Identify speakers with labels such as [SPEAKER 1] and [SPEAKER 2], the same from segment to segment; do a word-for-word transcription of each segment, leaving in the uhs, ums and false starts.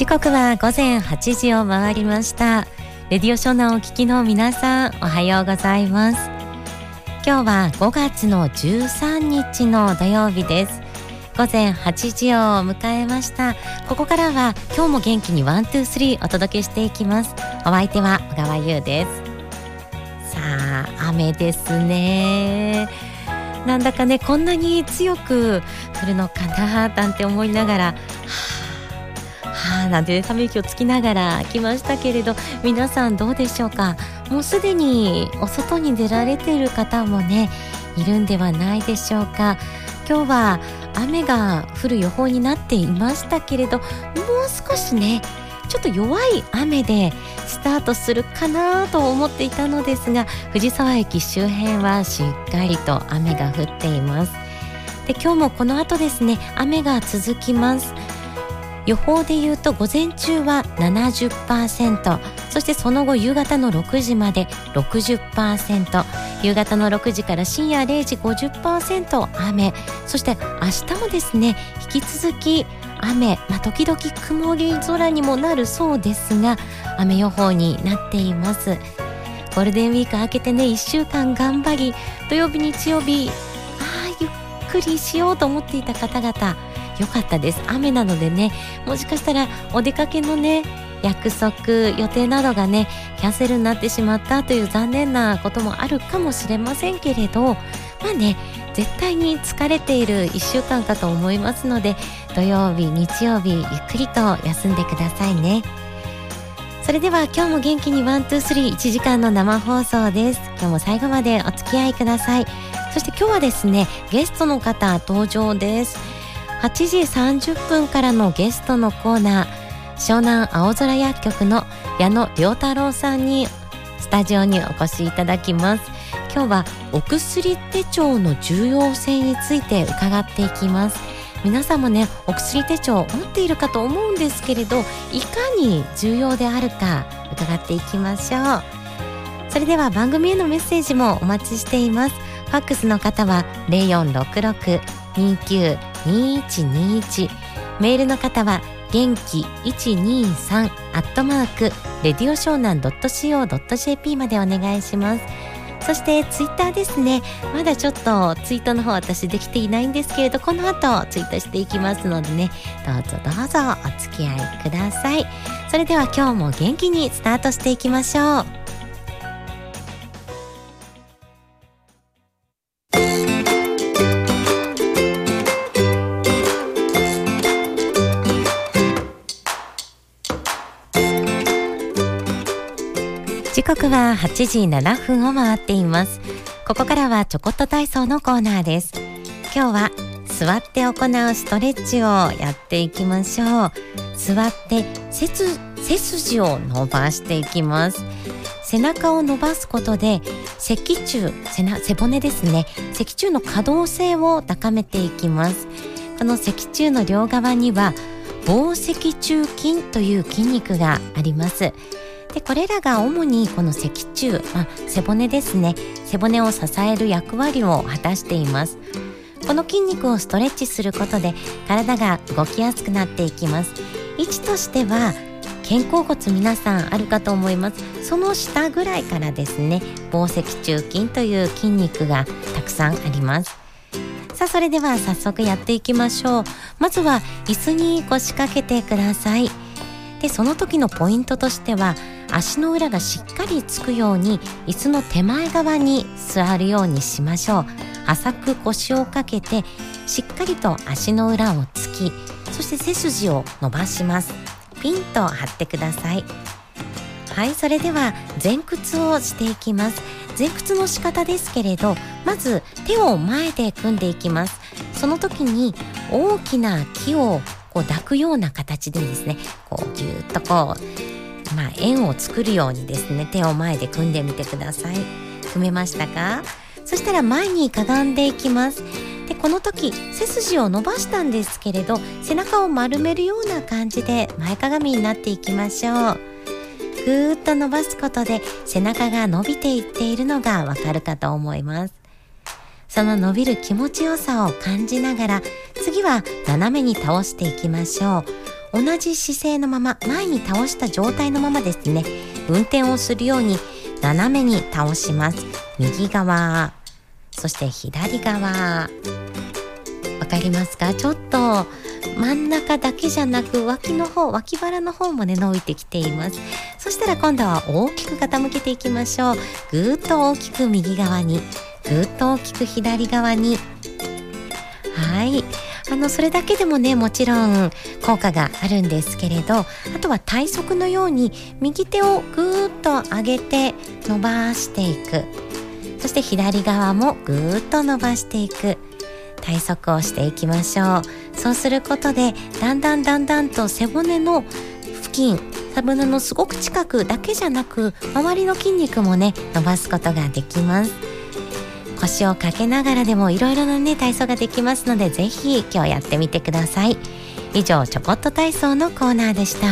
[SPEAKER 1] 刻は午前はちじを回りました。レディオ湘南をお聞きの皆さん、おはようございます。今日はごがつのじゅうさんにちの土曜日です。午前はちじを迎えました。ここからは今日も元気にワン、ツー、スリーお届けしていきます。お相手は小川優です。さあ、雨ですね。なんだかね、こんなに強く降るのかななんて思いながら、はぁ、はぁなんてため息をつきながら来ましたけれど、皆さんどうでしょうか。もうすでにお外に出られている方もね、いるんではないでしょうか。今日は雨が降る予報になっていましたけれど、もう少しね、ちょっと弱い雨でスタートするかなと思っていたのですが、藤沢駅周辺はしっかりと雨が降っています。で、今日もこの後ですね、雨が続きます。予報で言うと午前中は ななじゅっパーセント、そしてその後夕方のろくじまで ろくじゅっパーセント、夕方のろくじから深夜れいじ ごじゅっパーセント 雨、そして明日もですね、引き続き雨、まあ、時々曇り空にもなるそうですが、雨予報になっています。ゴールデンウィーク明けてね、いっしゅうかん頑張り、土曜日日曜日あーゆっくりしようと思っていた方々、よかったです。雨なのでね、もしかしたらお出かけのね、約束予定などがね、キャンセルになってしまったという残念なこともあるかもしれませんけれど、まあね、絶対に疲れているいっしゅうかんかと思いますので、土曜日日曜日ゆっくりと休んでくださいね。それでは今日も元気にワン、ツー、スリー、いちじかんの生放送です。今日も最後までお付き合いください。そして今日はですね、ゲストの方登場です。はちじさんじゅっぷんからのゲストのコーナー、湘南青空薬局の矢野良太郎さんにスタジオにお越しいただきます。今日はお薬手帳の重要性について伺っていきます。皆さんもね、お薬手帳持っているかと思うんですけれど、いかに重要であるか伺っていきましょう。それでは番組へのメッセージもお待ちしています。ファックスの方は ゼロよんろくろく にきゅう にいちにいち、メールの方は元気いちにさんアットマークレディオ湘南 ドットシーオー ドットジェーピー までお願いします。そしてツイッターですね、まだちょっとツイートの方私できていないんですけれど、この後ツイートしていきますのでね、どうぞどうぞお付き合いください。それでは今日も元気にスタートしていきましょう。時刻ははちじななふんを回っています。ここからはちょこっと体操のコーナーです。今日は座って行うストレッチをやっていきましょう。座って背つ背筋を伸ばしていきます。背中を伸ばすことで脊柱、背な背骨ですね、脊柱の可動性を高めていきます。この脊柱の両側には房脊柱筋という筋肉があります。で、これらが主にこの脊柱、まあ、背骨ですね、背骨を支える役割を果たしています。この筋肉をストレッチすることで体が動きやすくなっていきます。位置としては肩甲骨、皆さんあるかと思います。その下ぐらいからですね、房脊柱筋という筋肉がたくさんあります。さあ、それでは早速やっていきましょう。まずは椅子に腰掛けてください。で、その時のポイントとしては、足の裏がしっかりつくように椅子の手前側に座るようにしましょう。浅く腰をかけてしっかりと足の裏をつき、そして背筋を伸ばします。ピンと張ってください。はい、それでは前屈をしていきます。前屈の仕方ですけれど、まず手を前で組んでいきます。その時に大きな木をこう抱くような形でですね、こうぎゅーっとこう、まあ、円を作るようにですね、手を前で組んでみてください。組めましたか？そしたら前にかがんでいきます。で、この時背筋を伸ばしたんですけれど、背中を丸めるような感じで前かがみになっていきましょう。ぐーっと伸ばすことで背中が伸びていっているのがわかるかと思います。その伸びる気持ちよさを感じながら、次は斜めに倒していきましょう。 同じ姿勢のまま前に倒した状態のままですね、運転をするように斜めに倒します。右側、そして左側、わかりますか？ちょっと真ん中だけじゃなく脇の方、脇腹の方もね伸びてきています。そしたら今度は大きく傾けていきましょう。ぐーっと大きく右側に、ぐーっと大きく左側に。はい、あのそれだけでもねもちろん効果があるんですけれど、あとは体側のように右手をぐーっと上げて伸ばしていく、そして左側もぐーっと伸ばしていく体側をしていきましょう。そうすることでだんだんだんだんと背骨の付近、背骨のすごく近くだけじゃなく周りの筋肉もね伸ばすことができます。腰をかけながらでもいろいろなね体操ができますので、ぜひ今日やってみてください。以上、ちょこっと体操のコーナーでした。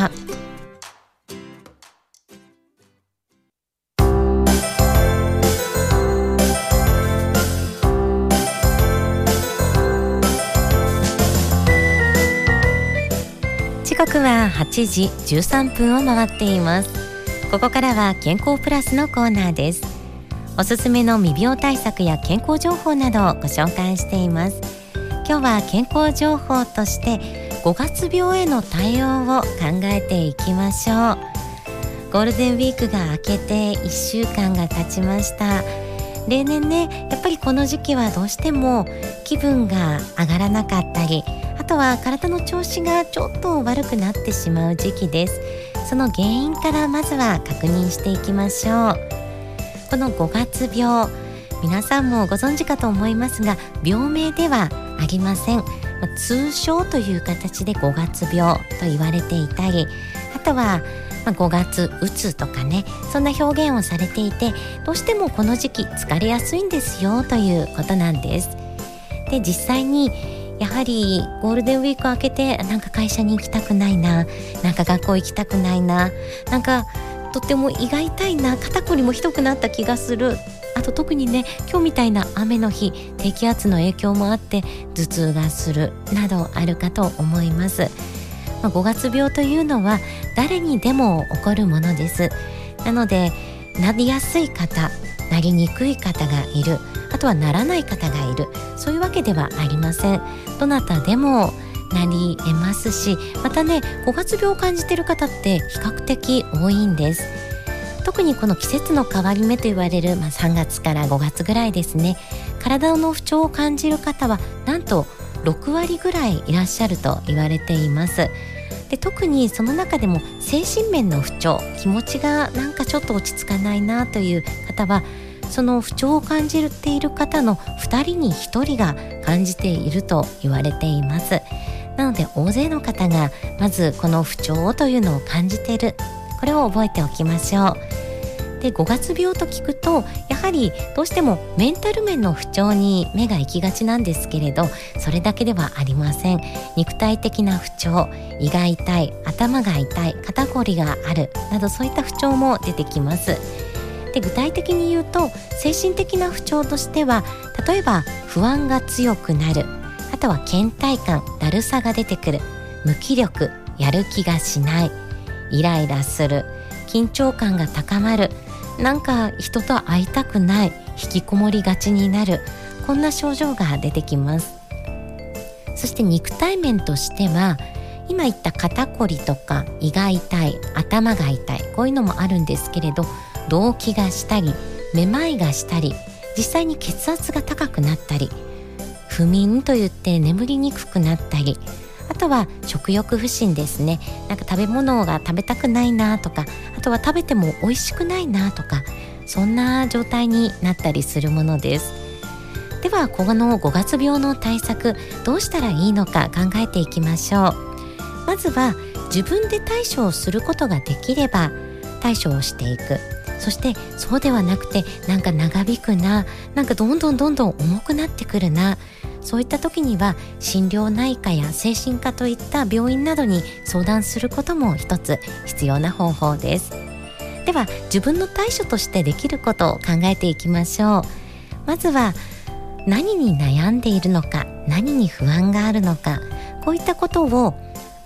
[SPEAKER 1] 時刻ははちじじゅうさんぷんを回っています。ここからは健康プラスのコーナーです。おすすめの未病対策や健康情報などをご紹介しています。今日は健康情報としてごがつ病への対応を考えていきましょう。ゴールデンウィークが明けていっしゅうかんが経ちました。例年ね、やっぱりこの時期はどうしても気分が上がらなかったり、あとは体の調子がちょっと悪くなってしまう時期です。その原因からまずは確認していきましょう。このごがつ病、皆さんもご存知かと思いますが、病名ではありません。通称という形でごがつ病と言われていたり、あとはごがつうつとかね、そんな表現をされていて、どうしてもこの時期疲れやすいんですよということなんです。で、実際にやはりゴールデンウィーク明けてなんか会社に行きたくないな、なんか学校行きたくないな、なんかとっても胃が痛いな、肩こりもひどくなった気がする、あと特にね今日みたいな雨の日、低気圧の影響もあって頭痛がするなどあるかと思います。まあ、ごがつ病というのは誰にでも起こるものです。なのでなりやすい方、なりにくい方がいる、あとはならない方がいる、そういうわけではありません。どなたでもなり得ますし、またねごがつ病を感じている方って比較的多いんです。特にこの季節の変わり目と言われる、まあ、さんがつからごがつぐらいですね、体の不調を感じる方はなんとろくわりぐらいいらっしゃると言われています。で、特にその中でも精神面の不調、気持ちがなんかちょっと落ち着かないなという方は、その不調を感じている方のふたりにひとりが感じていると言われています。なので大勢の方がまずこの不調というのを感じている、これを覚えておきましょう。で、ごがつ病と聞くとやはりどうしてもメンタル面の不調に目が行きがちなんですけれど、それだけではありません。肉体的な不調、胃が痛い、頭が痛い、肩こりがあるなど、そういった不調も出てきます。で、具体的に言うと精神的な不調としては、例えば不安が強くなる、あとは倦怠感、だるさが出てくる、無気力、やる気がしない、イライラする、緊張感が高まる、なんか人と会いたくない、引きこもりがちになる、こんな症状が出てきます。そして肉体面としては、今言った肩こりとか胃が痛い、頭が痛い、こういうのもあるんですけれど、動悸がしたり、めまいがしたり、実際に血圧が高くなったり、不眠といって眠りにくくなったり、あとは食欲不振ですね。なんか食べ物が食べたくないなとか、あとは食べても美味しくないなとか、そんな状態になったりするものです。ではこのごがつ病の対策、どうしたらいいのか考えていきましょう。まずは自分で対処をすることができれば対処をしていく。そしてそうではなくて、なんか長引くな、なんかどんどんどんどん重くなってくるな、そういった時には心療内科や精神科といった病院などに相談することも一つ必要な方法です。では自分の対処としてできることを考えていきましょう。まずは何に悩んでいるのか、何に不安があるのか、こういったことを、まあ、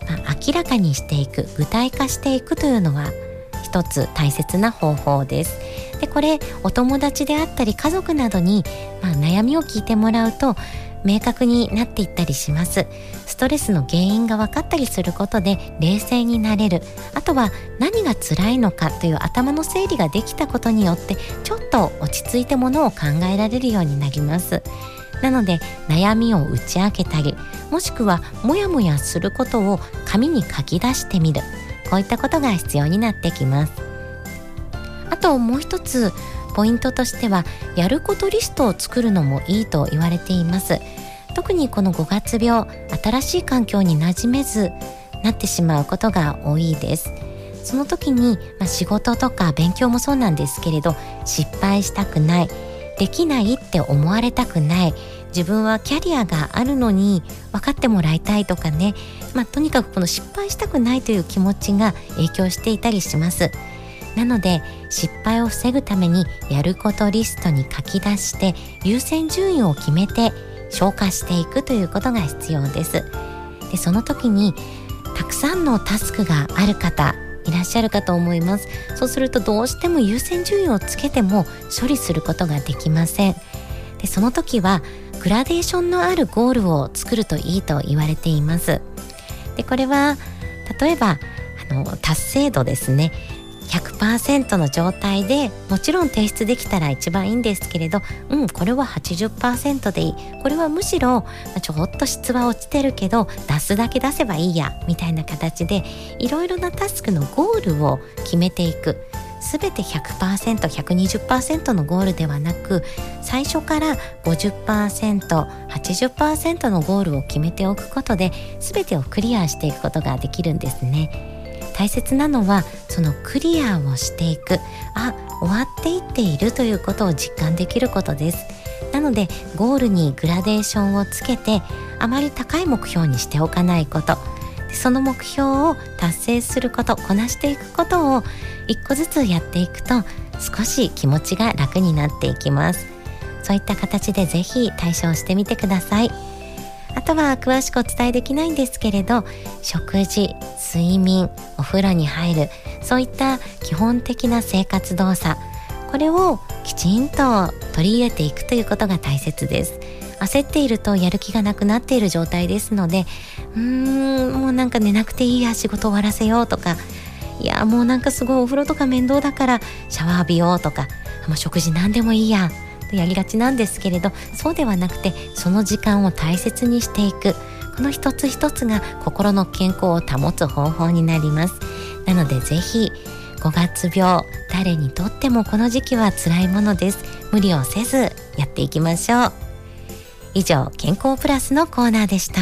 [SPEAKER 1] 明らかにしていく、具体化していくというのは一つ大切な方法です。でこれお友達であったり家族などに、まあ、悩みを聞いてもらうと明確になっていったりします。ストレスの原因が分かったりすることで冷静になれる。あとは何が辛いのかという頭の整理ができたことによってちょっと落ち着いてものを考えられるようになります。なので悩みを打ち明けたり、もしくはモヤモヤすることを紙に書き出してみる、こういったことが必要になってきます。あともう一つポイントとしては、やることリストを作るのもいいと言われています。特にこのごがつ病、新しい環境に馴染めずなってしまうことが多いです。その時に、まあ、仕事とか勉強もそうなんですけれど、失敗したくない、できないって思われたくない、自分はキャリアがあるのに分かってもらいたいとかね、まあ、とにかくこの失敗したくないという気持ちが影響していたりします。なので失敗を防ぐためにやることリストに書き出して優先順位を決めて消化していくということが必要です。でその時にたくさんのタスクがある方いらっしゃるかと思います。そうするとどうしても優先順位をつけても処理することができません。でその時はグラデーションのあるゴールを作るといいと言われています。でこれは例えばあの達成度ですね、ひゃくパーセント の状態でもちろん提出できたら一番いいんですけれど、うんこれは はちじゅっパーセント でいい、これはむしろちょっと質は落ちてるけど出すだけ出せばいいやみたいな形でいろいろなタスクのゴールを決めていく。すべて ひゃくパーセント、ひゃくにじゅっパーセント のゴールではなく、最初から ごじゅっパーセント、はちじゅっパーセント のゴールを決めておくことで全てをクリアしていくことができるんですね。大切なのはそのクリアをしていく、あ、終わっていっているということを実感できることです。なのでゴールにグラデーションをつけてあまり高い目標にしておかないこと、その目標を達成すること、こなしていくことを一個ずつやっていくと少し気持ちが楽になっていきます。そういった形でぜひ対処してみてください。あとは詳しくお伝えできないんですけれど、食事、睡眠、お風呂に入る、そういった基本的な生活動作、これをきちんと取り入れていくということが大切です。焦っているとやる気がなくなっている状態ですので、うーんもうなんか寝なくていいや、仕事終わらせようとか、いやもうなんかすごいお風呂とか面倒だからシャワー浴びようとか、もう食事なんでもいいやとやりがちなんですけれど、そうではなくてその時間を大切にしていく、この一つ一つが心の健康を保つ方法になります。なのでぜひごがつ病、誰にとってもこの時期は辛いものです。無理をせずやっていきましょう。以上、健康プラスのコーナーでした。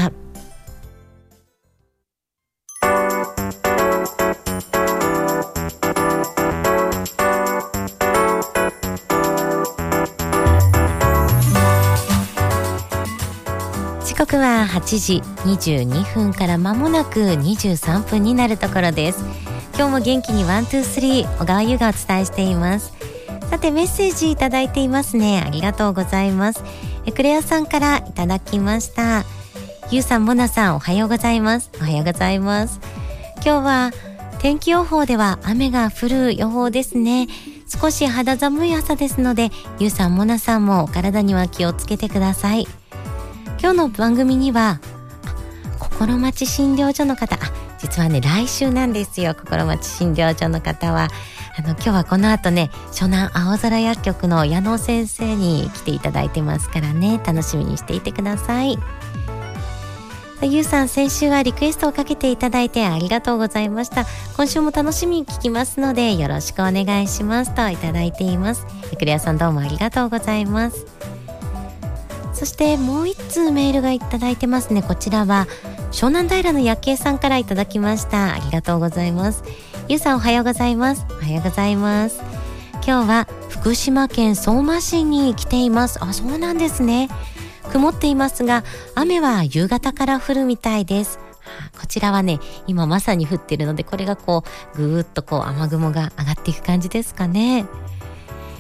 [SPEAKER 1] 時刻ははちじにじゅうにふんから間もなくにじゅうさんぷんになるところです。今日も元気にワン、ツー、スリー、小川優がお伝えしています。さてメッセージいただいていますね。ありがとうございます。えクレアさんからいただきました。ゆうさん、モナさん、おはようございます。おはようございます。今日は天気予報では雨が降る予報ですね。少し肌寒い朝ですので、ゆうさん、モナさんもお体には気をつけてください。今日の番組には心待ち診療所の方、あ、実はね来週なんですよ。心待ち診療所の方はあの今日はこの後ね、湘南青空薬局の矢野先生に来ていただいてますからね、楽しみにしていてください。ゆうさん、先週はリクエストをかけていただいてありがとうございました。今週も楽しみに聞きますのでよろしくお願いしますといただいています。クレアさん、どうもありがとうございます。そしてもう一通メールがいただいてますね。こちらは湘南平の夜景さんからいただきました。ありがとうございます。ゆうさん、おはようございます。おはようございます。今日は福島県相馬市に来ています。あ、そうなんですね。曇っていますが雨は夕方から降るみたいです。こちらはね、今まさに降っているので、これがこうぐーっとこう雨雲が上がっていく感じですかね。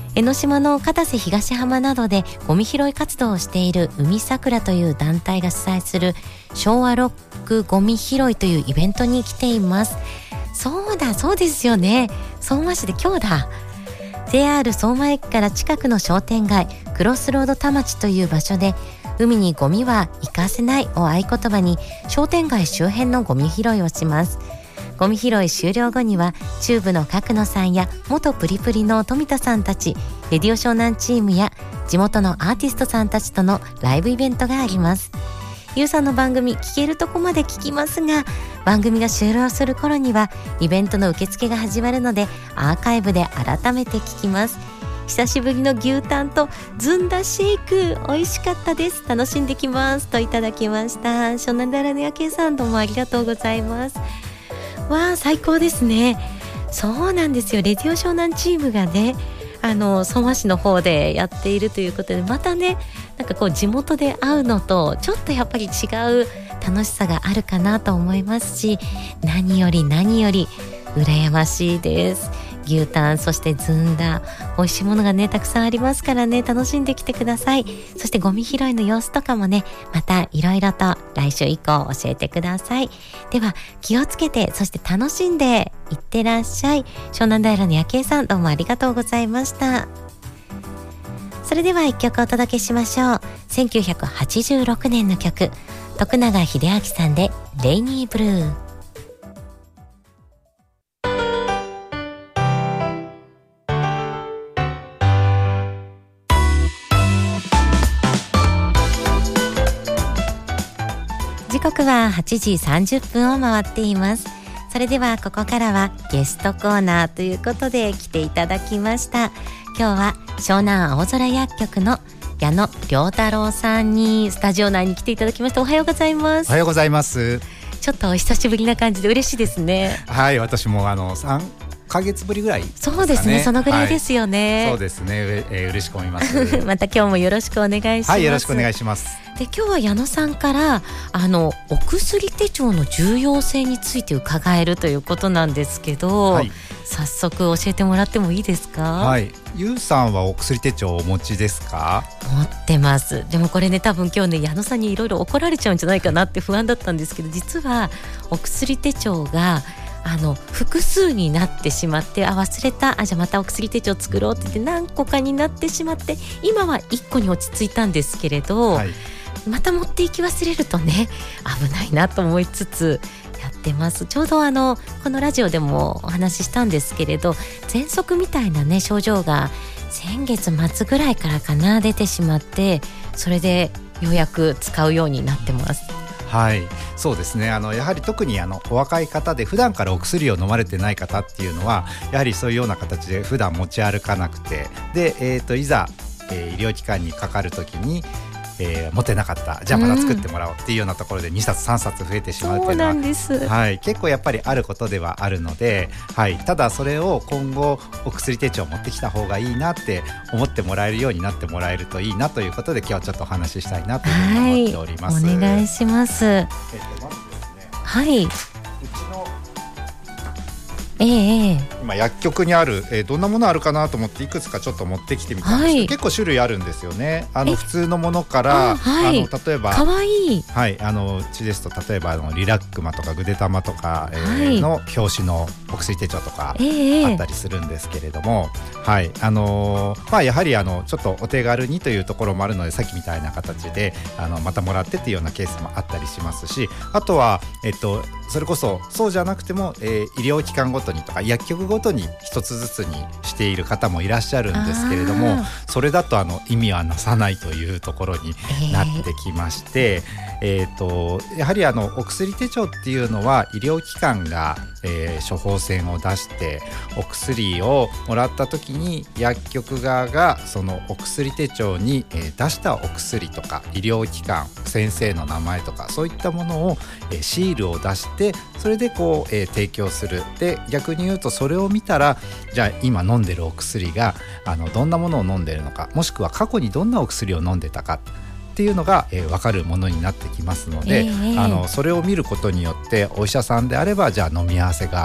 [SPEAKER 1] 江ノ島の片瀬東浜などでゴミ拾い活動をしている海桜という団体が主催する昭和ロックゴミ拾いというイベントに来ています。そうだそうですよね、相馬市で今日だ。 ジェイアール 相馬駅から近くの商店街クロスロード田町という場所で、海にゴミは行かせないを合言葉に商店街周辺のゴミ拾いをします。ゴミ拾い終了後にはチューブの角野さんや元プリプリの富田さんたち、レディオ湘南チームや地元のアーティストさんたちとのライブイベントがあります。ゆうさんの番組聞けるとこまで聞きますが、番組が終了する頃にはイベントの受付が始まるのでアーカイブで改めて聞きます。久しぶりの牛タンとずんだシェイク美味しかったです、楽しんできますといただきました。湘南平の夜景さん、どうもありがとうございます。わあ最高ですね。そうなんですよ、レディオ湘南チームがね、あの相馬市の方でやっているということで、またねなんかこう地元で会うのとちょっとやっぱり違う楽しさがあるかなと思いますし、何より何より羨ましいです。牛タン、そしてずんだ、美味しいものがねたくさんありますからね、楽しんできてください。そしてゴミ拾いの様子とかもね、またいろいろと来週以降教えてください。では気をつけて、そして楽しんでいってらっしゃい。湘南平の夜景さん、どうもありがとうございました。それでは一曲お届けしましょう。せんきゅうひゃくはちじゅうろくねんの曲、徳永英明さんでレイニーブルー。時刻ははちじさんじゅっぷんを回っています。それではここからはゲストコーナーということで来ていただきました。今日は湘南青空薬局の矢野良太郎さんにスタジオ内に来ていただきました。おはようございます。
[SPEAKER 2] おはようございます。
[SPEAKER 1] ちょっとお久しぶりな感じで嬉しいですね。
[SPEAKER 2] はい、私もあのさんかげつぶりぐらいですかね。
[SPEAKER 1] そうですね、そのぐらいですよね。
[SPEAKER 2] はい、そうですね、う、えー、嬉しく思います
[SPEAKER 1] また今日もよろしくお願いします。
[SPEAKER 2] はい、よろしくお願いします。
[SPEAKER 1] で今日は矢野さんからあのお薬手帳の重要性について伺えるということなんですけど、はい、早速教えてもらってもいいですか？
[SPEAKER 2] はい、ゆうさんはお薬手帳をお持ちですか？
[SPEAKER 1] 持ってます。でもこれね、多分今日ね矢野さんにいろいろ怒られちゃうんじゃないかなって不安だったんですけど、実はお薬手帳があの複数になってしまって、あ忘れた、あじゃあまたお薬手帳作ろうって言って何個かになってしまって、今はいっこに落ち着いたんですけれど、はい、また持っていき忘れるとね危ないなと思いつつやってます。ちょうどあのこのラジオでもお話ししたんですけれど、喘息みたいなね症状が先月末ぐらいからかな出てしまって、それでようやく使うようになってます。
[SPEAKER 2] はい、そうですね。あのやはり特にあのお若い方で普段からお薬を飲まれてない方っていうのは、やはりそういうような形で普段持ち歩かなくて、で、えーと、いざ、えー、医療機関にかかるときにえー、持てなかった、じゃあまた作ってもらおうっていうようなところでにさつさんさつ増えてしまうっていうのは、
[SPEAKER 1] そうなんです、
[SPEAKER 2] はい、結構やっぱりあることではあるので、はい、ただそれを今後お薬手帳を持ってきた方がいいなって思ってもらえるようになってもらえるといいなということで、今日はちょっとお話ししたいなというふうに思っております。
[SPEAKER 1] はい、お願いします。えっと、まずですね、はい、うちのええ、
[SPEAKER 2] 今薬局にある、えー、どんなものあるかなと思っていくつかちょっと持ってきてみたんですけど、はい、結構種類あるんですよね。あの普通のものから、あ、はい、あの例えば
[SPEAKER 1] かわいい、
[SPEAKER 2] はい、あのうちですと例えばあのリラックマとかグデタマとか、えーはい、の表紙のお薬手帳とかあったりするんですけれども、えーはい、あのーまあ、やはりあのちょっとお手軽にというところもあるので、さっきみたいな形であのまたもらってっていうようなケースもあったりしますし、あとは、えっと、それこそそうじゃなくても、えー、医療機関ごとにとか薬局ごとに一つずつにしている方もいらっしゃるんですけれども、それだとあの意味はなさないというところになってきまして、えーえー、とやはりあのお薬手帳っていうのは医療機関が、えー、処方箋を出してお薬をもらった時に薬局側がそのお薬手帳に、えー、出したお薬とか医療機関先生の名前とかそういったものを、えー、シールを出してそれでこう、えー、提供する。で逆に言うとそれを見たらじゃあ今飲んでるお薬があのどんなものを飲んでるのか、もしくは過去にどんなお薬を飲んでたかっていうのが、えー、分かるものになってきますので、えー、あのそれを見ることによってお医者さんであればじゃあ飲み合わせが、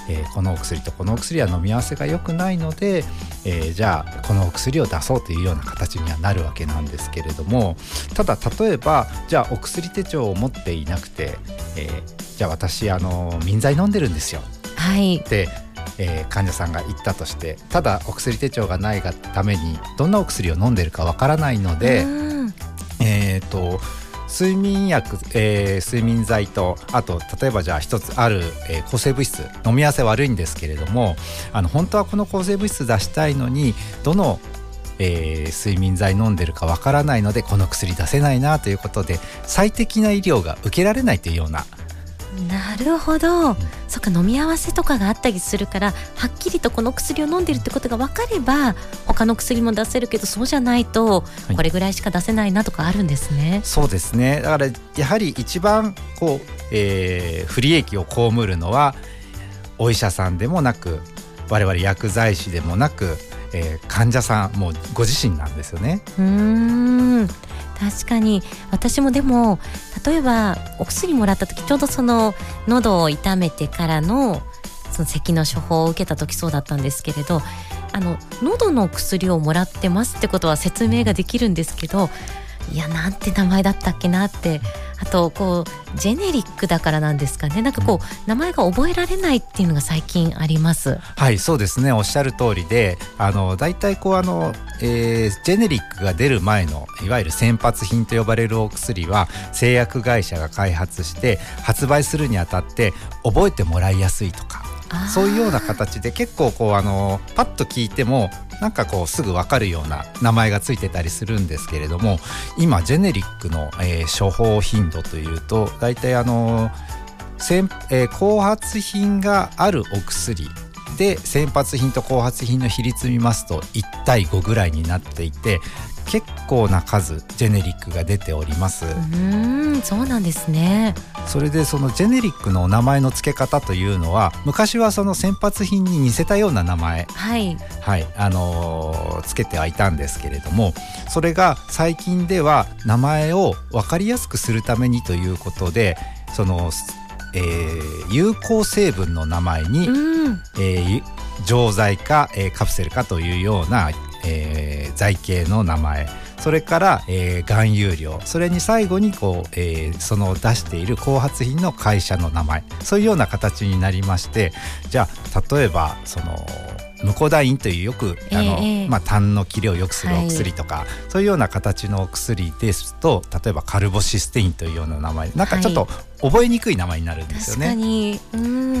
[SPEAKER 2] えー、このお薬とこのお薬は飲み合わせが良くないので、えー、じゃあこのお薬を出そうというような形にはなるわけなんですけれども、ただ例えばじゃあお薬手帳を持っていなくて、えー、じゃあ私あの民剤飲んでるんですよ、
[SPEAKER 1] はい、
[SPEAKER 2] で、えー、患者さんが言ったとして、ただお薬手帳がないがためにどんなお薬を飲んでるかわからないので、えーと睡眠薬、えー、睡眠剤と、あと例えばじゃあ一つある、えー、抗生物質飲み合わせ悪いんですけれども、あの本当はこの抗生物質出したいのにどの、えー、睡眠剤飲んでるかわからないのでこの薬出せないなということで最適な医療が受けられないというような。
[SPEAKER 1] なるほど、うん、そっか、飲み合わせとかがあったりするからはっきりとこの薬を飲んでるってことが分かれば他の薬も出せるけど、そうじゃないとこれぐらいしか出せないなとかあるんですね、はい、
[SPEAKER 2] そうですね。だからやはり一番こう、えー、不利益を被るのはお医者さんでもなく我々薬剤師でもなく、えー、患者さんもうご自身なんですよね。
[SPEAKER 1] うーん、確かに私もでも例えばお薬もらった時、ちょうどその喉を痛めてからのその咳の処方を受けた時そうだったんですけれど、あの喉の薬をもらってますってことは説明ができるんですけど、いやなんて名前だったっけなって、あとこうジェネリックだからなんですかね、なんかこう名前が覚えられないっていうのが最近あります。
[SPEAKER 2] はい、そうですね、おっしゃる通りで、あのだいたいこうあの、えー、ジェネリックが出る前のいわゆる先発品と呼ばれるお薬は製薬会社が開発して発売するにあたって覚えてもらいやすいとか、そういうような形で結構こうあのパッと聞いてもなんかこうすぐ分かるような名前がついてたりするんですけれども、今ジェネリックの、えー、処方頻度というとだいたいあの先、えー、後発品があるお薬で先発品と後発品の比率見ますといち対ごぐらいになっていて、結構な数ジェネリックが出ております。
[SPEAKER 1] うーん、そうなんですね。
[SPEAKER 2] それでそのジェネリックのお名前の付け方というのは昔はその先発品に似せたような名前、
[SPEAKER 1] はい
[SPEAKER 2] はい、あのー、付けてはいたんですけれども、それが最近では名前を分かりやすくするためにということで、その、えー、有効成分の名前に、うんえー、錠剤か、えー、カプセルかというような、えー、剤系の名前、それから、えー、含有量、それに最後にこう、えー、その出している後発品の会社の名前、そういうような形になりまして、じゃあ例えばそのムコダインというよくあの、えーまあ、痰の切れを良くするお薬とか、はい、そういうような形のお薬ですと、例えばカルボシステインというような名前、なんかちょっと覚えにくい名前になるんですよね。
[SPEAKER 1] 確かに、うん、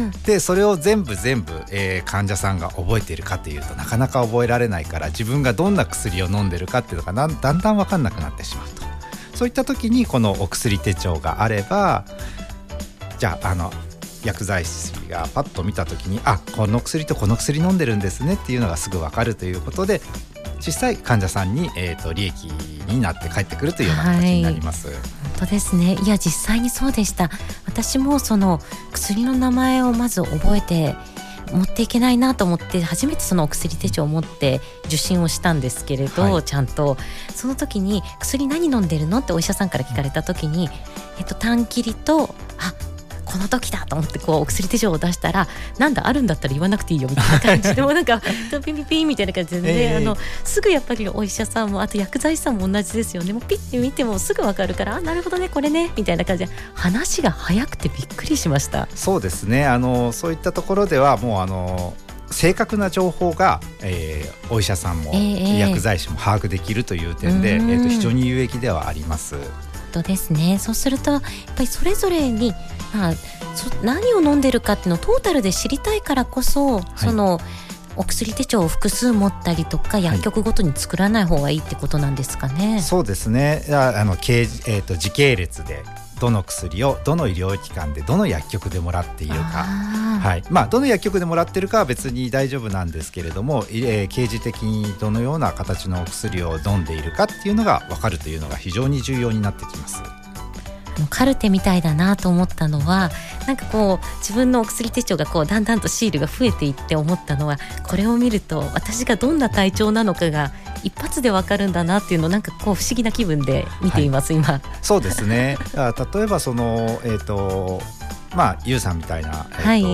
[SPEAKER 2] でそれを全部全部、えー、患者さんが覚えているかというとなかなか覚えられないから、自分がどんな薬を飲んでるかっていうのがだんだんだん分かんなくなってしまうと。そういった時にこのお薬手帳があれば、じゃああの薬剤師がパッと見た時に、あ、この薬とこの薬飲んでるんですねっていうのがすぐ分かるということで、実際患者さんに、えーと、利益になって帰ってくるというような形になります、はい、
[SPEAKER 1] 本当ですね。いや実際にそうでした。私もその薬の名前をまず覚えて持っていけないなと思って初めてそのお薬手帳を持って受診をしたんですけれど、はい、ちゃんとその時に薬何飲んでるのってお医者さんから聞かれた時に、えっと、痰切りとあこの時だと思ってこうお薬手帳を出したら、なんだあるんだったら言わなくていいよみたいな感じでもなんかピンピンピンみたいな感じで、ねえー、あのすぐやっぱりお医者さんもあと薬剤師さんも同じですよね。もうピッて見てもすぐ分かるから、あなるほどねこれねみたいな感じで話が早くてびっくりしました。
[SPEAKER 2] そうですね、あのそういったところではもうあの正確な情報が、えー、お医者さんも、えー、薬剤師も把握できるという点で、えー、と非常に有益ではあります。
[SPEAKER 1] ですね。そうするとやっぱりそれぞれに、まあ、そ何を飲んでるかっていうのをトータルで知りたいからこそ、はい、そのお薬手帳を複数持ったりとか薬局ごとに作らない方がいいってことなんですかね。
[SPEAKER 2] はい、そうですね。あの、えー、と時系列でどの薬をどの医療機関でどの薬局でもらっているか、はい、まあ、どの薬局でもらっているかは別に大丈夫なんですけれども、えー、掲示的にどのような形のお薬を飲んでいるかっていうのが分かるというのが非常に重要になってきます。
[SPEAKER 1] カルテみたいだなと思ったのは、なんかこう自分のお薬手帳がこうだんだんとシールが増えていって思ったのは、これを見ると私がどんな体調なのかが一発でわかるんだなっていうのをなんかこう不思議な気分で見ています、はい、今。
[SPEAKER 2] そうですね。例えばその、えーとまあ、ユウさんみたいな、えーと
[SPEAKER 1] はい、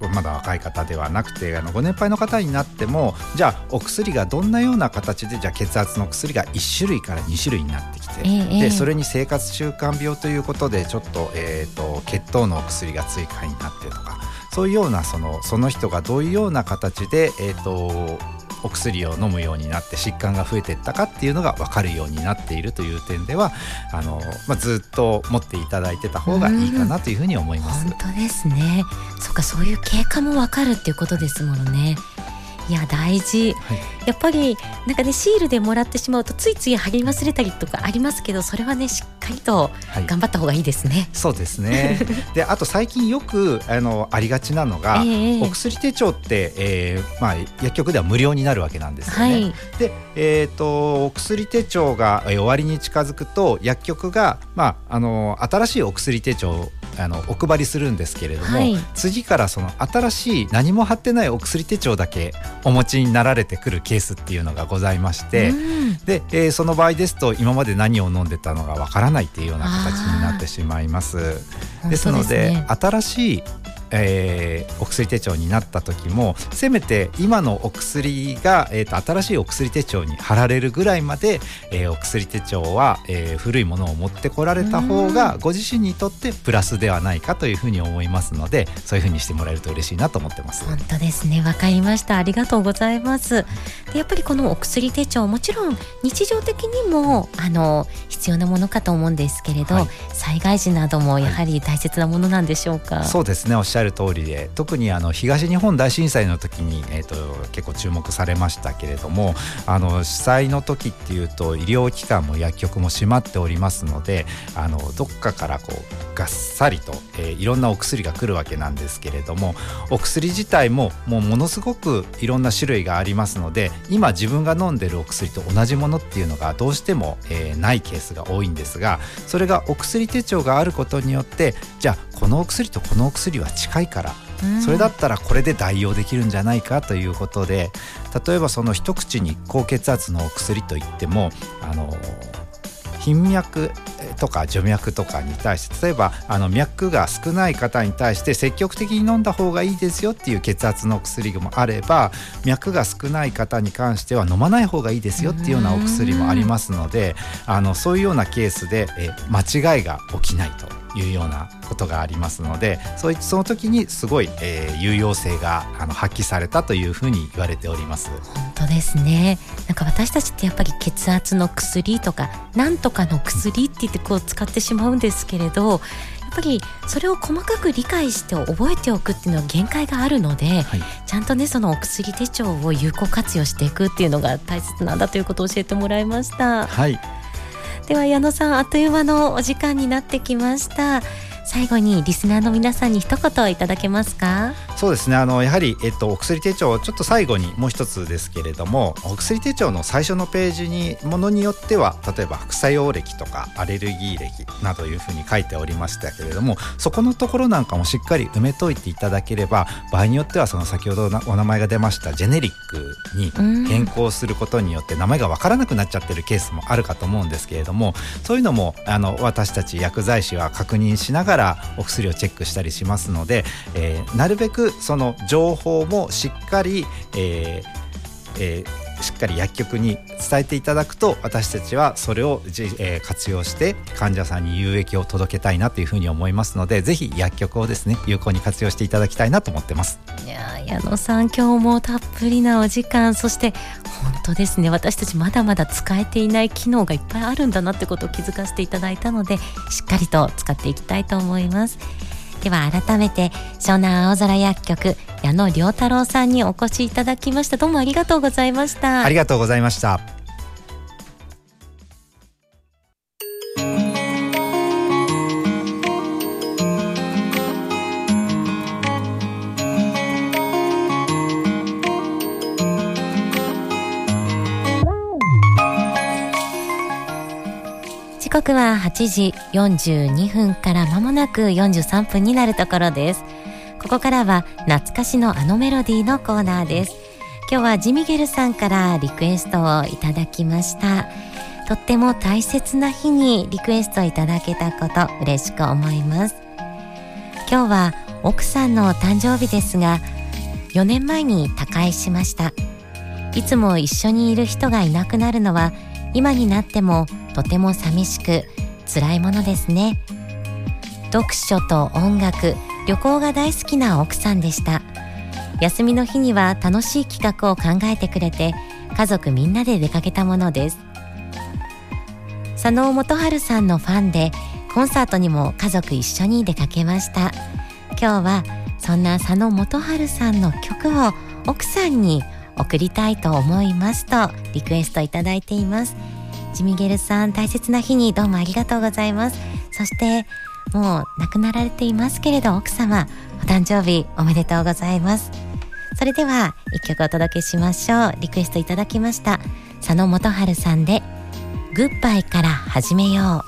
[SPEAKER 2] まだ若い方ではなくてあのご年配の方になってもじゃあお薬がどんなような形でじゃあ血圧の薬がいち種類からに種類になってきて、えー、でそれに生活習慣病ということでちょっと、えーと、血糖のお薬が追加になってとかそういうようなその、その人がどういうような形で、えーとお薬を飲むようになって疾患が増えていったかっていうのが分かるようになっているという点ではあの、まあ、ずっと持っていただいてた方がいいかなというふうに思います。
[SPEAKER 1] 本当ですね。そうか、そういう経過も分かるっていうことですものね。いや大事、はい、やっぱりなんかねシールでもらってしまうとついつい貼り忘れたりとかありますけどそれはねしっかりと頑張った方がいいですね、はい、
[SPEAKER 2] そうですねであと最近よく あのありがちなのが、えー、お薬手帳って、えーまあ、薬局では無料になるわけなんですよね、はい、で、えー、とお薬手帳が、えー、終わりに近づくと薬局が、まあ、あの新しいお薬手帳あのお配りするんですけれども、はい、次からその新しい何も貼ってないお薬手帳だけお持ちになられてくるケースっていうのがございまして、うん、で、えー、その場合ですと今まで何を飲んでたのがわからないっていうような形になってしまいます。ですので、ね、新しいえー、お薬手帳になった時もせめて今のお薬が、えー、と新しいお薬手帳に貼られるぐらいまで、えー、お薬手帳は、えー、古いものを持ってこられた方がご自身にとってプラスではないかというふうに思いますのでそういうふうにしてもらえると嬉しいなと思ってます。
[SPEAKER 1] 本当ですね、わかりました。ありがとうございます。でやっぱりこのお薬手帳もちろん日常的にもあの必要なものかと思うんですけれど、はい、災害時などもやはり大切なものなんでしょうか。はい、
[SPEAKER 2] そうですね、おっしゃる通りで特にあの東日本大震災の時に、えー、と結構注目されましたけれどもあの被災の時っていうと医療機関も薬局も閉まっておりますのであのどっかからこうがっさりと、えー、いろんなお薬が来るわけなんですけれどもお薬自体ももうものすごくいろんな種類がありますので今自分が飲んでるお薬と同じものっていうのがどうしても、えー、ないケースが多いんですがそれがお薬手帳があることによってじゃあこのお薬とこのお薬は近いからそれだったらこれで代用できるんじゃないかということで例えばその一口に高血圧のお薬といってもあの頻脈とか徐脈とかに対して例えばあの脈が少ない方に対して積極的に飲んだ方がいいですよっていう血圧の薬もあれば脈が少ない方に関しては飲まない方がいいですよっていうようなお薬もありますのであのそういうようなケースでえ間違いが起きないというようなことがありますのでそういその時にすごい、えー、有用性があの発揮されたというふうに言われております。
[SPEAKER 1] 本当ですね。なんか私たちってやっぱり血圧の薬とかなんとかの薬って言ってこう使ってしまうんですけれどやっぱりそれを細かく理解して覚えておくっていうのは限界があるので、はい、ちゃんとねそのお薬手帳を有効活用していくっていうのが大切なんだということを教えてもらいました。
[SPEAKER 2] はい、
[SPEAKER 1] では矢野さんあっという間のお時間になってきました。最後にリスナーの皆さんに一言いただけますか。
[SPEAKER 2] そうですねあのやはり、えっと、お薬手帳ちょっと最後にもう一つですけれどもお薬手帳の最初のページにものによっては例えば副作用歴とかアレルギー歴などいうふうに書いておりましたけれどもそこのところなんかもしっかり埋めといていただければ場合によってはその先ほどお名前が出ましたジェネリックに変更することによって名前が分からなくなっちゃってるケースもあるかと思うんですけれどもそういうのもあの私たち薬剤師は確認しながらお薬をチェックしたりしますので、えー、なるべくその情報もしっかり、えーえー、しっかり薬局に伝えていただくと私たちはそれを、えー、活用して患者さんに有益を届けたいなというふうに思いますのでぜひ薬局をですね有効に活用していただきたいなと思ってます。
[SPEAKER 1] いや矢野さん今日もたっぷりなお時間そして本当ですね私たちまだまだ使えていない機能がいっぱいあるんだなってことを気づかせていただいたのでしっかりと使っていきたいと思います。では改めて湘南青空薬局矢野良太郎さんにお越しいただきました。どうもありがとうございました。
[SPEAKER 2] ありがとうございました。
[SPEAKER 1] 時刻ははちじよんじゅうにふんから間もなくよんじゅうさんぷんになるところです。ここからは懐かしのあのメロディーのコーナーです。今日はジミゲルさんからリクエストをいただきました。とっても大切な日にリクエストいただけたこと嬉しく思います。今日は奥さんの誕生日ですが、よねんまえに他界しました。いつも一緒にいる人がいなくなるのは今になってもとても寂しく辛いものですね。読書と音楽、旅行が大好きな奥さんでした。休みの日には楽しい企画を考えてくれて、家族みんなで出かけたものです。佐野元春さんのファンで、コンサートにも家族一緒に出かけました。今日はそんな佐野元春さんの曲を奥さんに送りたいと思いますとリクエストいただいています。ジミゲルさん、大切な日にどうもありがとうございます。そしてもう亡くなられていますけれど、奥様お誕生日おめでとうございます。それでは一曲お届けしましょう。リクエストいただきました佐野元春さんでグッバイから始めよう。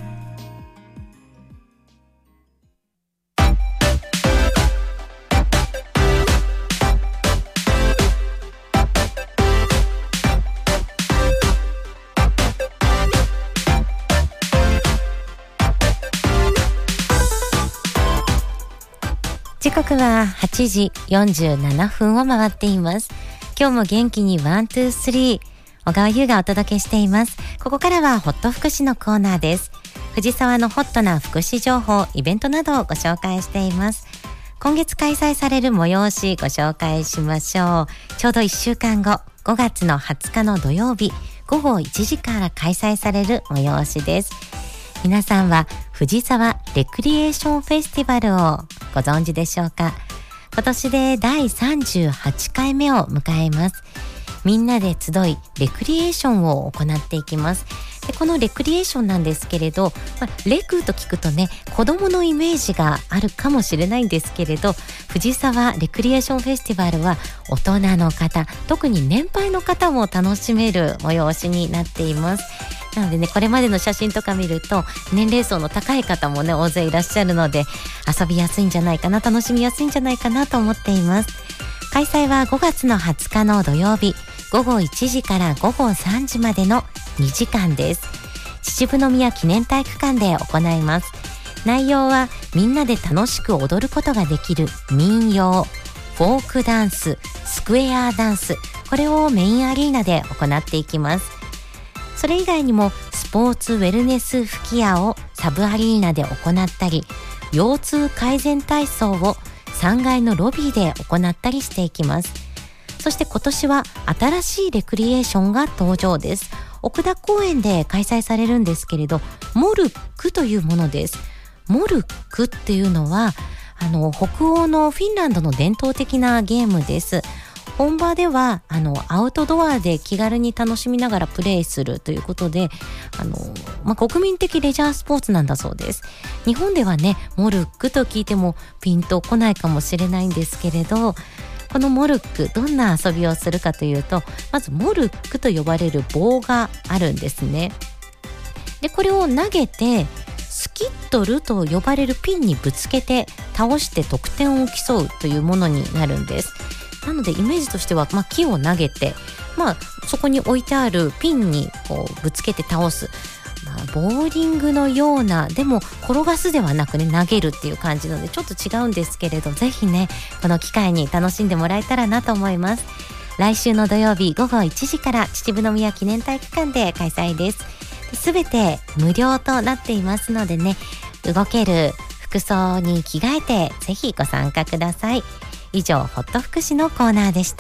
[SPEAKER 1] 時刻ははちじよんじゅうななふんを回っています。今日も元気にワン、ツー、スリー、小川優がお届けしています。ここからはホット福祉のコーナーです。藤沢のホットな福祉情報、イベントなどをご紹介しています。今月開催される催しご紹介しましょう。ちょうどいっしゅうかんご、ごがつのはつかの土曜日、ごごいちじから開催される催しです。皆さんは藤沢レクリエーションフェスティバルをご存知でしょうか。今年でだいさんじゅうはちかいめを迎えます。みんなで集いレクリエーションを行っていきます。でこのレクリエーションなんですけれど、まあ、レクと聞くとね、子供のイメージがあるかもしれないんですけれど、藤沢レクリエーションフェスティバルは大人の方、特に年配の方も楽しめる催しになっています。なのでね、これまでの写真とか見ると年齢層の高い方もね大勢いらっしゃるので、遊びやすいんじゃないかな、楽しみやすいんじゃないかなと思っています。開催はごがつのはつかの土曜日、ごごいちじからごごさんじまでのにじかんです。秩父宮記念体育館で行います。内容はみんなで楽しく踊ることができる民謡、フォークダンス、スクエアダンス、これをメインアリーナで行っていきます。それ以外にもスポーツウェルネス吹き矢をサブアリーナで行ったり、腰痛改善体操をさんがいのロビーで行ったりしていきます。そして今年は新しいレクリエーションが登場です。奥田公園で開催されるんですけれど、モルックというものです。モルックっていうのはあの北欧のフィンランドの伝統的なゲームです。本場ではあのアウトドアで気軽に楽しみながらプレイするということで、あの、まあ、国民的レジャースポーツなんだそうです。日本ではね、モルックと聞いてもピンとこないかもしれないんですけれど、このモルック、どんな遊びをするかというと、まずモルックと呼ばれる棒があるんですね。でこれを投げてスキットルと呼ばれるピンにぶつけて倒して得点を競うというものになるんです。なのでイメージとしては、まあ、木を投げて、まあ、そこに置いてあるピンにこうぶつけて倒す、まあ、ボーリングのような、でも転がすではなくね、投げるっていう感じなのでちょっと違うんですけれど、ぜひねこの機会に楽しんでもらえたらなと思います。来週の土曜日ごごいちじから秩父宮記念体育館で開催です。すべて無料となっていますのでね、動ける服装に着替えてぜひご参加ください。以上、ホット福祉のコーナーでした。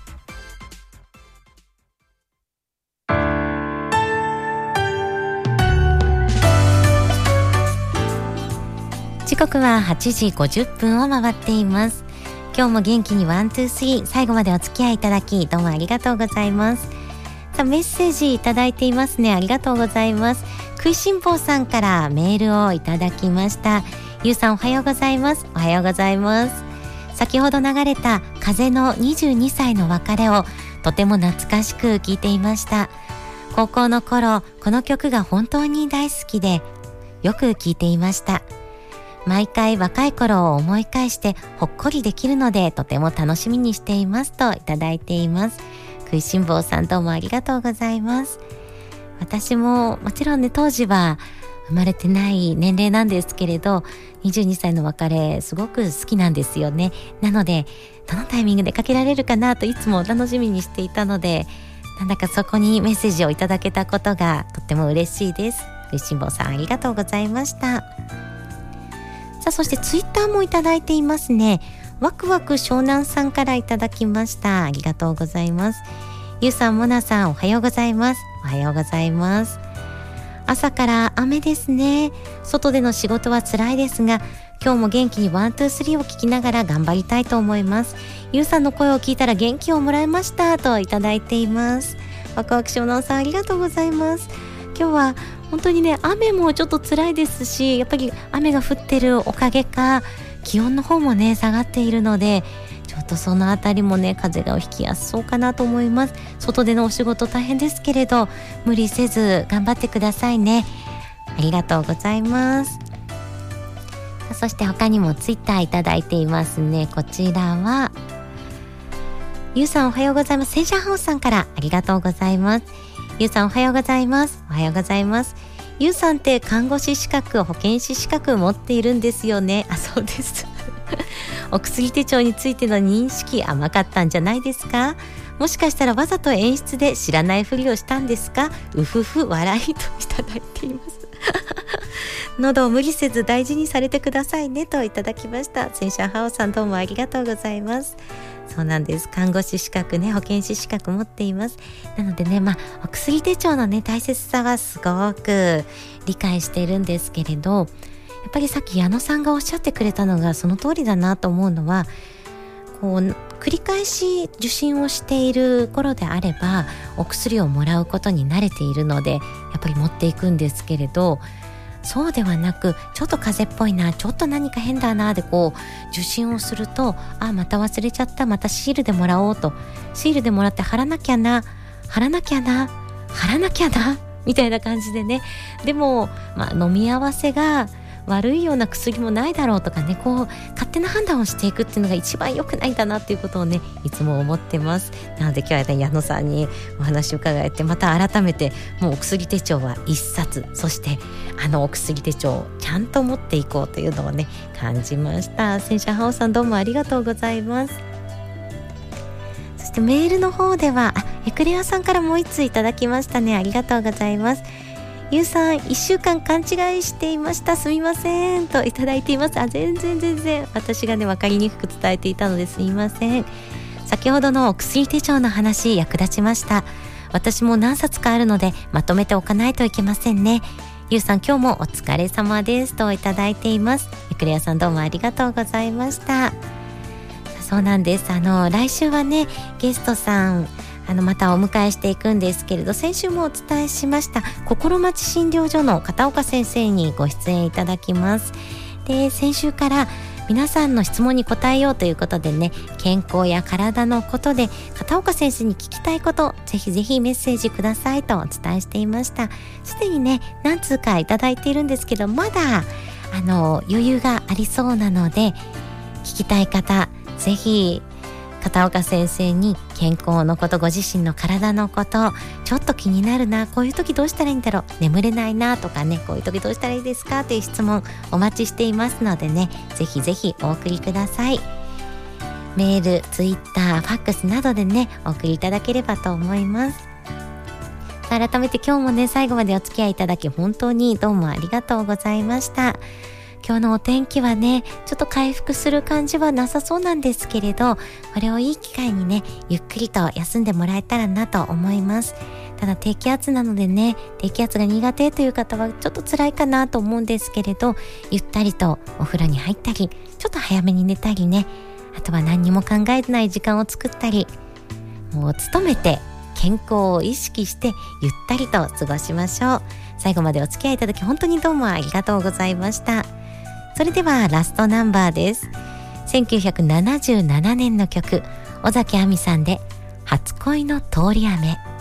[SPEAKER 1] 時刻ははちじごじゅっぷんを回っています。今日も元気にワン、ツー、スリー、最後までお付き合いいただきどうもありがとうございます。さあ、メッセージいただいていますね。ありがとうございます。食いしん坊さんからメールをいただきました。ゆうさん、おはようございます。おはようございます。先ほど流れた風のにじゅうにさいの別れをとても懐かしく聞いていました。高校の頃、この曲が本当に大好きでよく聞いていました。毎回若い頃を思い返してほっこりできるのでとても楽しみにしていますといただいています。食いしん坊さん、どうもありがとうございます。私ももちろんね、当時は生まれてない年齢なんですけれど、にじゅうにさいの別れすごく好きなんですよね。なのでどのタイミングでかけられるかなといつも楽しみにしていたので、なんだかそこにメッセージをいただけたことがとっても嬉しいです。食いしん坊さんありがとうございました。さあ、そしてツイッターもいただいていますね。ワクワク湘南さんからいただきました。ありがとうございます。ゆうさん、もなさん、おはようございます。おはようございます。朝から雨ですね。外での仕事は辛いですが、今日も元気にワン、ツー、スリーを聞きながら頑張りたいと思います。ゆうさんの声を聞いたら元気をもらいましたといただいています。ワクワク湘南さんありがとうございます。今日は本当にね、雨もちょっと辛いですし、やっぱり雨が降ってるおかげか気温の方もね下がっているので、ちょっとそのあたりもね風邪がひきやすそうかなと思います。外でのお仕事大変ですけれど、無理せず頑張ってくださいね。ありがとうございます。そして他にもツイッターいただいていますね。こちらはゆうさんおはようございます。センシャーハウスさんからありがとうございます。ゆうさんおはようございます。おはようございます。ゆうさんって看護師資格、保健師資格持っているんですよね。あ、そうですお薬手帳についての認識甘かったんじゃないですか。もしかしたらわざと演出で知らないふりをしたんですか。うふふ笑いといただいています喉を無理せず大事にされてくださいねといただきました。センシャーハオさん、どうもありがとうございます。そうなんです。看護師資格ね、保健師資格持っています。なのでね、まあお薬手帳のね大切さはすごく理解しているんですけれど、やっぱりさっき矢野さんがおっしゃってくれたのがその通りだなと思うのは、こう繰り返し受診をしている頃であればお薬をもらうことに慣れているのでやっぱり持っていくんですけれど、そうではなくちょっと風邪っぽいな、ちょっと何か変だなでこう受診をすると、あまた忘れちゃった、またシールでもらおうと、シールでもらって貼らなきゃな貼らなきゃな貼らなきゃなみたいな感じでね、でも、まあ、飲み合わせが悪いような薬もないだろうとかね、こう勝手な判断をしていくっていうのが一番良くないんだなっていうことをねいつも思ってます。なので今日は、ね、矢野さんにお話を伺えて、また改めてもうお薬手帳は一冊、そしてあのお薬手帳をちゃんと持っていこうというのをね感じました。センシャーハオさん、どうもありがとうございます。そしてメールの方ではあエクレアさんからもう一通いただきましたね。ありがとうございます。ゆうさん、いっしゅうかん勘違いしていました、すみませんといただいています。あ、全然全然私がね分かりにくく伝えていたのですみません。先ほどのお薬手帳の話役立ちました。私も何冊かあるのでまとめておかないといけませんね。ゆうさん、今日もお疲れ様ですといただいています。エクレアさん、どうもありがとうございました。そうなんです。あの来週はねゲストさんあのまたお迎えしていくんですけれど、先週もお伝えしました心待ち診療所の片岡先生にご出演いただきます。で、先週から皆さんの質問に答えようということでね、健康や体のことで片岡先生に聞きたいこと、ぜひぜひメッセージくださいとお伝えしていました。すでにね何通かいただいているんですけど、まだあの余裕がありそうなので、聞きたい方ぜひ片岡先生に健康のこと、ご自身の体のこと、ちょっと気になるな、こういう時どうしたらいいんだろう、眠れないなとかね、こういう時どうしたらいいですかという質問お待ちしていますのでね、ぜひぜひお送りください。メール、ツイッター、ファックスなどでねお送りいただければと思います。改めて今日もね最後までお付き合いいただき本当にどうもありがとうございました。今日のお天気はねちょっと回復する感じはなさそうなんですけれど、これをいい機会にねゆっくりと休んでもらえたらなと思います。ただ低気圧なのでね、低気圧が苦手という方はちょっと辛いかなと思うんですけれど、ゆったりとお風呂に入ったり、ちょっと早めに寝たりね、あとは何にも考えない時間を作ったり、もう努めて健康を意識してゆったりと過ごしましょう。最後までお付き合いいただき本当にどうもありがとうございました。それではラストナンバーです。せんきゅうひゃくななじゅうななねんの曲、尾崎亜美さんで初恋の通り雨。